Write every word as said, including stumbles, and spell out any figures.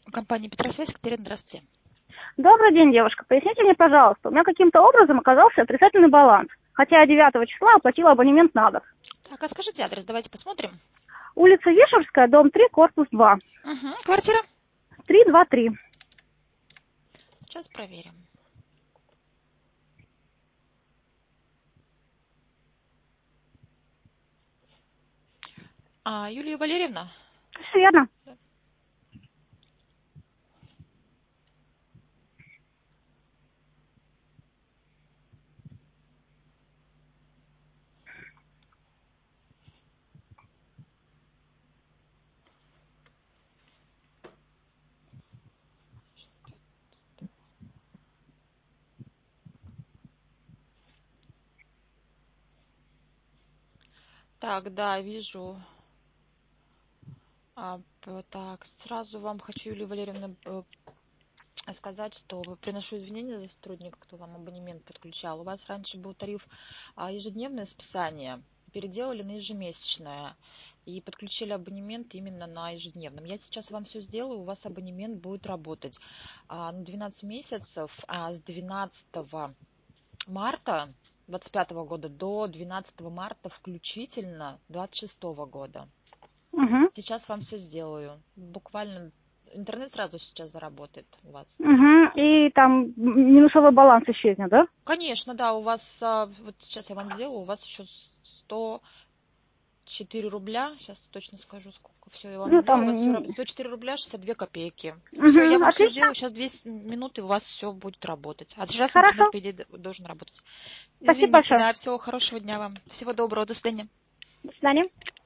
Компания Петросвязь, Катерина, здравствуйте. Добрый день, девушка. Поясните мне, пожалуйста, у меня каким-то образом оказался отрицательный баланс, хотя я девятого числа оплатила абонемент на год. Так, а скажите адрес, давайте посмотрим. Улица Ешевская, дом три, корпус два. Угу. Квартира? три два три. Сейчас проверим. А, Юлия Валерьевна? Все верно. Да. Так, да, вижу. А, п- так, сразу вам хочу, Юлия Валерьевна, э, сказать, что приношу извинения за сотрудника, кто вам абонемент подключал. У вас раньше был тариф а, ежедневное списание, переделали на ежемесячное и подключили абонемент именно на ежедневном. Я сейчас вам все сделаю, у вас абонемент будет работать а, на двенадцать месяцев, а с двенадцатого марта двадцать пятого года до двенадцатого марта включительно двадцать шестого года. Угу. Сейчас вам все сделаю. Буквально интернет сразу сейчас заработает у вас. Угу. И там минусовой баланс исчезнет, да? Конечно, да, у вас, а, вот сейчас я вам сделаю, у вас еще сто четыре рубля, сейчас точно скажу, сколько, все, я вам Ну, сделаю, у там... вас все сто четыре рубля шестьдесят две копейки. Все, я Угу. вам все Отлично. сделаю, сейчас две минуты, у вас все будет работать. А сейчас интернет, Хорошо. по идее, должен работать. Спасибо Извините, большое. да, всего хорошего дня вам, всего доброго, до свидания. До свидания.